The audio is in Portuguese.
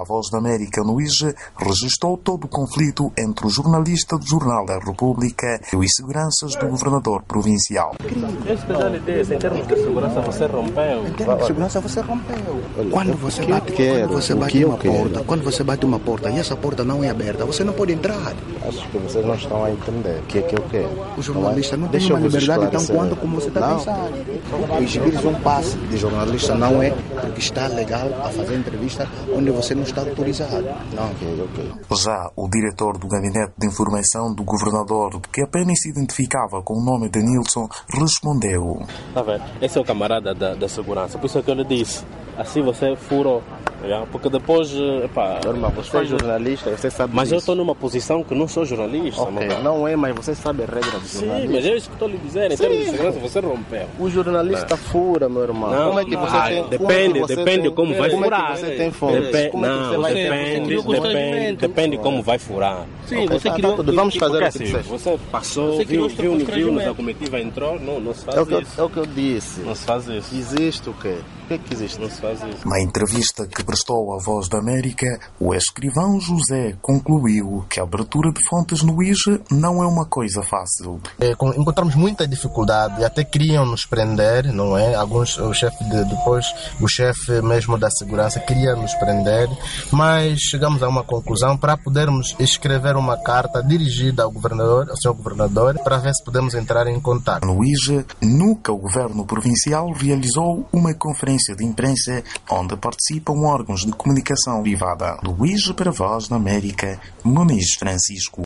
Voz da América no IGE registrou todo o conflito entre o jornalista do Jornal da República e os seguranças do governador provincial. Esse que já lhe disse, em termos de segurança, você rompeu. Em termos de segurança, você rompeu. Quando você bate uma porta e essa porta não é aberta, você não pode entrar. Acho que vocês não estão a entender. O que é o quê? O jornalista não tem uma liberdade tão quanto como você está pensando. Exigir um passe de jornalista não é porque está legal a fazer entrevista onde você não está autorizado. Não. Ok. Já o diretor do Gabinete de Informação do governador, que apenas se identificava com o nome de Nilson, respondeu: Tá vendo? Esse é o camarada da segurança. Por isso é que eu lhe disse. Assim você furou. Porque depois, você é jornalista, você sabe mas disso. eu estou numa posição que não sou jornalista. Okay. Não é, mas você sabe a regra do jornalista. Sim, mas é isso que estou lhe dizendo. Em termos de segurança, você rompeu. O jornalista fura, meu irmão. Não, como é que você tem... Depende como vai furar. Como é que você tem fome? Depende como vai furar. Sim, você criou... Vamos fazer o que assim, você passou, viu na comitiva, entrou, não se faz isso. É o que eu disse. Não se faz isso. Existe o quê? O que é que existe? Não se faz isso. Na entrevista que prestou à Voz da América, o escrivão José concluiu que a abertura de fontes no IGE não é uma coisa fácil. Encontramos muita dificuldade e até queriam nos prender, não é? O chefe mesmo da segurança queria nos prender, mas chegamos a uma conclusão para podermos escrever uma carta dirigida ao senhor governador, para ver se podemos entrar em contato. No IGE, nunca o governo provincial realizou uma conferência de imprensa onde participam órgãos de comunicação privada. Do IGE para a Voz da América, Muniz Francisco.